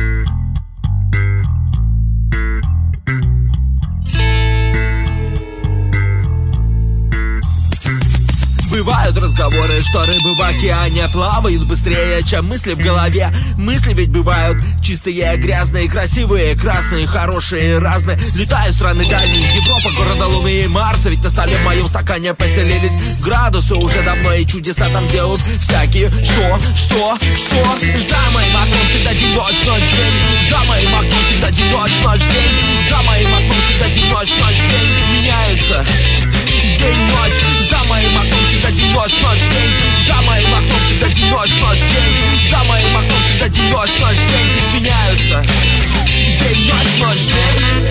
Бывают разговоры, что рыбы в океане плавают быстрее, чем мысли в голове. Мысли ведь бывают чистые, грязные, красивые, красные, хорошие, разные. Летаю в страны дальние, Европа, города Луны и Марса. Ведь на столе в моем стакане поселились градусы уже давно, и чудеса там делают всякие. Что? За моим окном всегда день, ночь, ночь, день. За моим окном всегда день, ночь, ночь, день. За моим окном всегда день, ночь, ночь, день. Сменяются день, ночь. За моим окном всегда день, ночь, ночь, день. За моим окном всегда день, ночь, ночь, день. За моим окном всегда день, ночь, ночь, день. Сменяются день, ночь, ночь, день.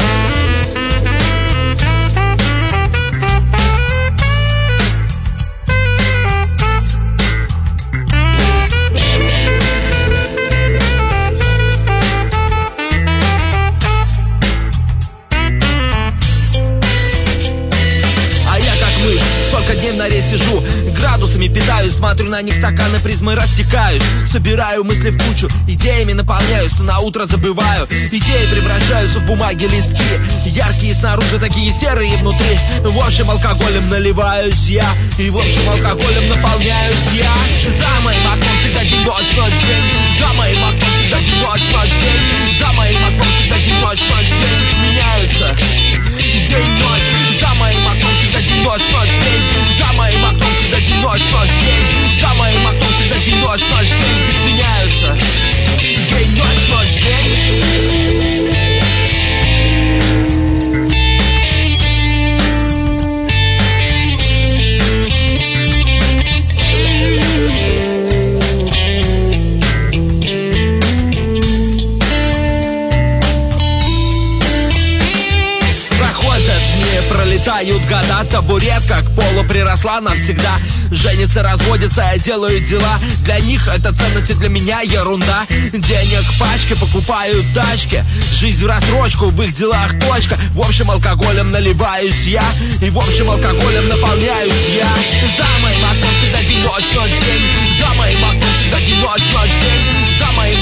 Столько дней в норе сижу, градусами питаюсь, смотрю на них, стаканы, призмы растекаюсь. Собираю мысли в кучу, идеями наполняюсь, что на утро забываю. Идеи превращаются в бумаги, листки, яркие снаружи, такие серые внутри. В общем, алкоголем наливаюсь я, и в общем, алкоголем наполняюсь я. За моим окном всегда день, ночь, ночь, день. За моим окном всегда день, ночь, ночь, день. За моим окном всегда день, ночь, ночь, день. Сменяются день, ночь. За моим окном всегда день, ночь, ночь, день. За моим окном всегда день, ночь, ночь, день. За моим окном всегда день, ночь, ночь, день. Сменяются день, ночь, ночь, день. Пролетают года, табуретка к полу приросла навсегда. Женятся, разводятся, делают дела. Для них это ценности, для меня ерунда. Денег пачки, покупают тачки. Жизнь в рассрочку, в их делах точка. В общем, алкоголем наливаюсь я, и в общем, алкоголем наполняюсь я. За моим окном всегда день, ночь, ночь, день. За моим окном всегда день, ночь, ночь, день. За моим